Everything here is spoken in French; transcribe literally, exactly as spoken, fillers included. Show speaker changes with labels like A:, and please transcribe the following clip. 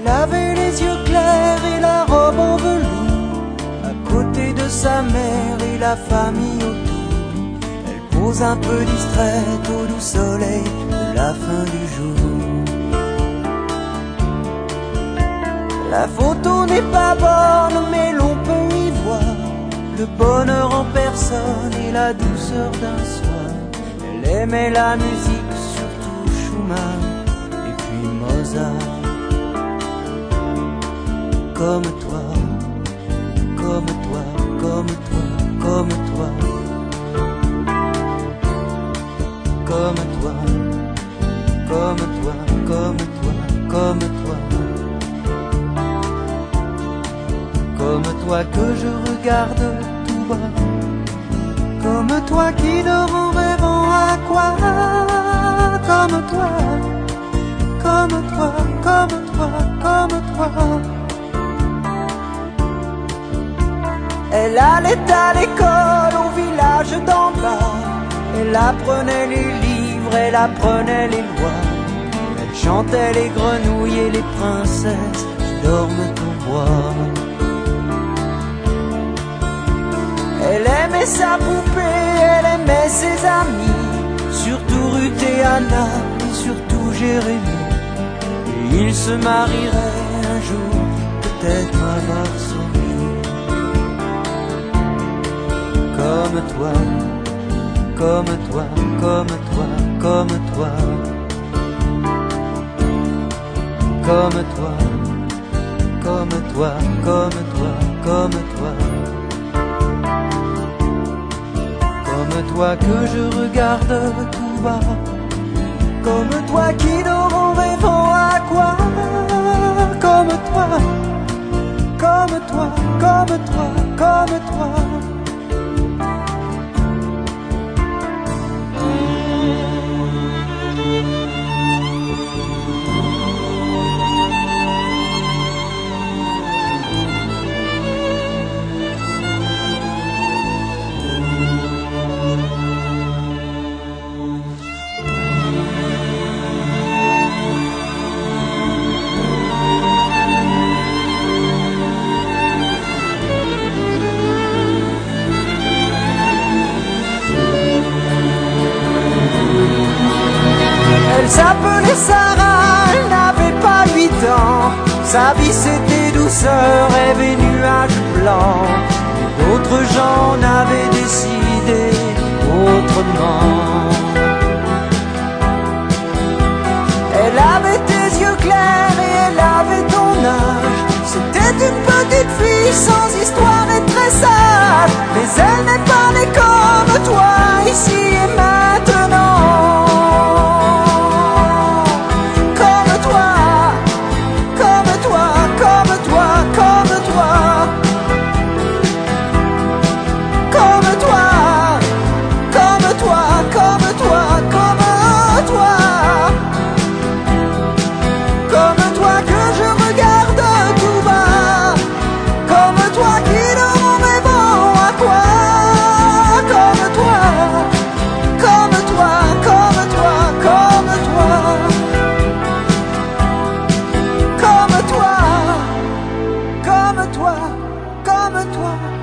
A: avait les yeux clairs et la robe en velours, à côté de sa mère et la famille autour. Elle pose un peu distraite au doux soleil de la fin du jour. La photo n'est pas bonne, mais l'on peut y voir le bonheur en personne et la douceur d'un soir. Elle aimait la musique, surtout Schumann et puis Mozart. Comme toi, comme toi, comme toi, comme toi, comme toi, comme toi, comme toi, comme toi, comme toi que je regarde tout bas, comme toi qui dort en rêvant à quoi, comme toi, comme toi, comme toi, comme toi. Elle allait à l'école au village d'en bas. Elle apprenait les livres, elle apprenait les lois. Elle chantait les grenouilles et les princesses qui dorment au bois. Elle aimait sa poupée, elle aimait ses amis, surtout Ruth et Anna et surtout Jérémie. Et ils se marieraient un jour, peut-être à Varsovie. Comme toi, comme toi, comme toi, comme toi, comme toi, comme toi, comme toi, comme toi, comme toi que je regarde tout bas, comme toi qui dort en rêvant à quoi, comme toi, comme toi, comme toi, comme toi. Elle s'appelait Sarah, elle n'avait pas huit ans. Sa vie c'était douceur, rêve et nuages blancs. D'autres gens n'avaient décidé autrement. Elle avait tes yeux clairs et elle avait ton âge. C'était une petite fille sans histoire et très sage. Mais elle n'est pas née comme toi, ici et maintenant. Comme toi,